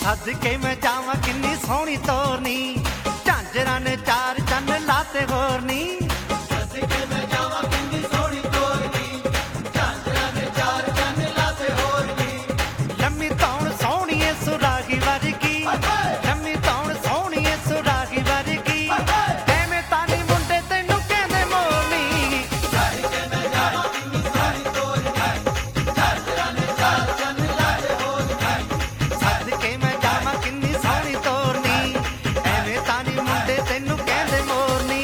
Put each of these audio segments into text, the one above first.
ਸਦਕੇ ਮੈਂ ਜਾਵਾਂ ਕਿੰਨੀ ਸੋਹਣੀ ਤੋਰਨੀ, ਝਾਂਜਰਾਂ ਨੇ ਚਾਰ ਚੰਨ ਲਾਤੇ ਹੋਰ ਨੀ। ਸਦਕੇ ਮੈਂ ਜਾਵਾਂ ਕਿੰਨੀ ਸੋਹਣੀ ਤੋਰਨੀ, ਝਾਂਜਰਾਂ ਨੇ ਚਾਰ ਚੰਨ ਲਾਤੇ ਹੋਰ ਨੀ। ਲੰਮੀ ਧੌਣ ਸੋਹਣੀਏ ਸੁਰਾਗੀ ਵਰਗੀ, ਲੰਮੀ ਧੌਣ ਸੋਹਣੀਏ ਸੁਰਾਗੀ ਵਰਗੀ, ਐਵੇਂ ਤਾਂ ਨੀ ਮੁੰਡੇ ਤੈਨੂੰ ਕਹਿੰਦੇ ਮੋਰਨੀ। ਸਦਕੇ ਮੈਂ ਜਾਵਾਂ ਕਿੰਨੀ ਸੋਹਣੀ ਤੋਰਨੀ, ਝਾਂਜਰਾਂ ਨੇ ਚਾਰ ਚੰਨ ਲਾਤੇ ਹੋਰ ਨੀ। ਸਦਕੇ ਮੈਂ ਜਾਵਾਂ ਕਿੰਨੀ ਸੋਹਣੀ ਤੋਰਨੀ, ਐਵੇਂ ਤਾਂ ਨੀ ਮੁੰਡੇ ਤੈਨੂੰ ਕਹਿੰਦੇ ਮੋਰਨੀ।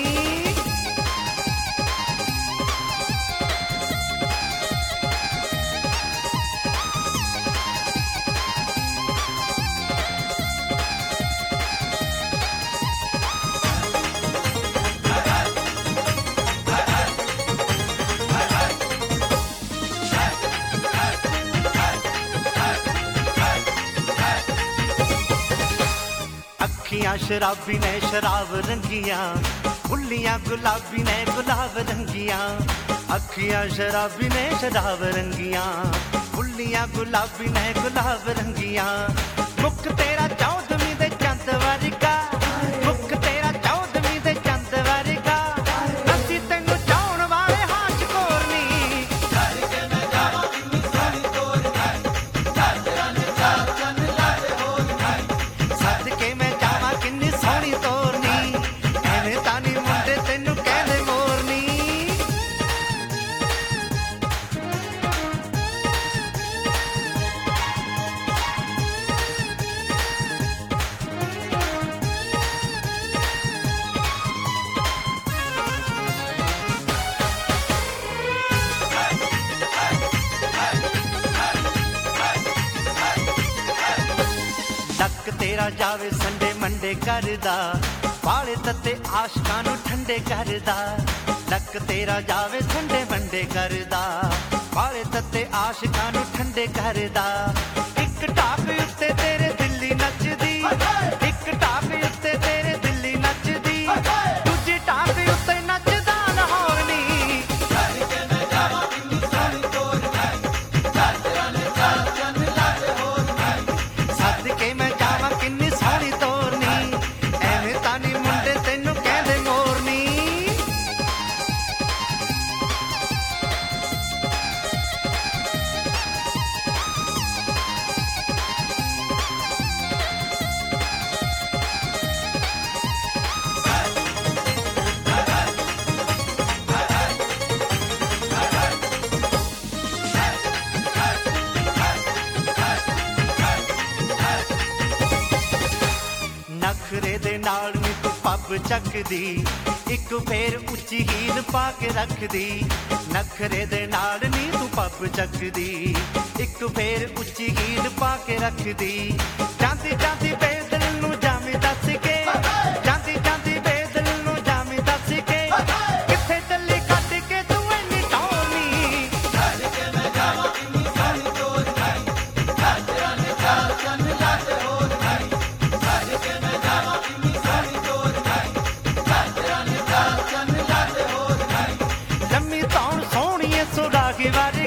ਅੱਖੀਆਂ ਸ਼ਰਾਬੀ ਨੇ ਸ਼ਰਾਬ ਰੰਗੀਆਂ, ਬੁੱਲੀਆਂ ਗੁਲਾਬੀ ਨੇ ਗੁਲਾਬ ਰੰਗੀਆਂ। ਅੱਖੀਆਂ ਸ਼ਰਾਬੀ ਨੇ ਸ਼ਰਾਬ ਰੰਗੀਆਂ, ਬੁੱਲੀਆਂ ਗੁਲਾਬੀ ਨੇ ਗੁਲਾਬ ਰੰਗੀਆਂ। ਮੁੱਖ ਤੇਰਾ ਚੌਦਵੀਂ ਦੇ ਚੰਦ ਵਰਗਾ, ਮੁੱਖ ਤੇਰਾ ਚੌਦਵੀਂ ਦੇ ਚੰਦ ਵਰਗਾ, ਅਸੀਂ ਤੈਨੂੰ ਚਾਹੁਣ ਵਾਲੇ ਹਾਸ਼ ਕੋਰਨੀ। ਸਦਕੇ ਮੈਂ ਜਾਵਾਂ ਕਿੰਨੀ ਸੋਹਣੀ ਤੋਰਨੀ, ਝਾਂਜਰਾਂ ਨੇ ਚਾਰ ਚੰਨ ਲਾਤੇ ਹੋਰ ਨੀ। ਸਦਕੇ ਮੈਂ ਜਾਵਾਂ ਕਿੰਨੀ ਸੋਹਣੀ ਤੋਰਨੀ, ਐਵੇਂ ਤਾਂ ਨੀ ਮੁੰਡੇ ਤੈਨੂੰ ਕਹਿੰਦੇ ਮੋਰਨੀ। ਲੱਕ ਤੇਰਾ ਜਾਵੇ ਸੰਡੇ ਮੰਡੇ ਕਰਦਾ, ਵਾਲੇ ਤੱਤੇ ਆਸ਼ਕਾਂ ਨੂੰ ਠੰਡੇ ਕਰਦਾ। ਲੱਕ ਤੇਰਾ ਜਾਵੇ ਸੰਡੇ ਮੰਡੇ ਕਰਦਾ, ਵਾਲੇ ਤੱਤੇ ਆਸ਼ਕਾਂ ਨੂੰ ਠੰਡੇ ਕਰਦਾ। ਇੱਕ ਢਾਕ ਉੱਤੇ ਤੇਰੇ ਦਿੱਲੀ ਨੱਚਦੀ, ਇੱਕ ਢਾਕ ਉੱਤੇ ਤੇਰੇ ਦਿੱਲੀ ਨੱਚਦੀ, ਦੂਜੀ ਢਾਕ ਉੱਤੇ ਨੱਚਦਾ ਲਾਹੌਰ ਨੀ। ਸਦਕੇ ਮੈਂ ਜਾਵਾਂ ਕਿੰਨੀ ਸੋਹਣੀ ਤੋਰਨੀ, ਝਾਂਜਰਾਂ ਨੇ ਚਾਰ ਚੰਨ ਲਾਤੇ ਹੋਰ ਨੀ। ਸਦਕੇ ਮੈਂ ਜਾਵਾਂ ਕਿੰਨੀ ਸੋਹਣੀ ਤੋਰਨੀ, ਐਵੇਂ ਤਾਂ ਨੀ ਮੁੰਡੇ ਤੈਨੂੰ ਕਹਿੰਦੇ ਮੋਰਨੀ। ਨਖਰੇ ਦੇ ਨਾਲ ਨੀ ਤੂੰ ਪੱਬ ਚੱਕਦੀ, ਇੱਕ ਫੇਰ ਉੱਚੀ ਹੀਲ ਪਾ ਕੇ ਰੱਖਦੀ। ਨਖਰੇ ਦੇ ਨਾਲ ਨੀ ਤੂੰ ਪੱਬ ਚੱਕਦੀ, ਇੱਕ ਫੇਰ ਉੱਚੀ ਹੀਲ ਪਾ ਕੇ ਰੱਖਦੀ। ਜਾਂਦੀ ਜਾਂਦੀ ਬੇਦਲ ਨੂੰ ਜਾਮੀ ਦੱਸ ਕੇ, ਜਾਂਦੀ ਜਾਂਦੀ ਬੇਦਲ ਨੂੰ ਜਾਮੀ ਦੱਸ ਕੇ, ਕਿੱਥੇ ਚੱਲੀ ਕੱਢ ਕੇ ਤੂੰ ਇੰਨੀ ਟੌਰਨੀ। ਸਦਕੇ ਮੈਂ ਜਾਵਾਂ ਕਿੰਨੀ ਸੋਹਣੀ ਤੋਰਨੀ, ਝਾਂਜਰਾਂ ਨੇ ਚਾਰ ਚੰਨ ਲਾਤੇ ਹੋਰ ਨੀ। ਸਦਕੇ ਮੈਂ ਜਾਵਾਂ ਕਿੰਨੀ ਸੋਹਣੀ ਤੋਰਨੀ, ਝਾਂਜਰਾਂ ਨੇ ਚਾਰ ਚੰਨ ਲਾਤੇ ਹੋਰ ਨੀ। ਲੰਮੀ ਧੌਣ ਸੋਹਣੀਏ ਸੁਰਾਗੀ ਵਾਰੀ,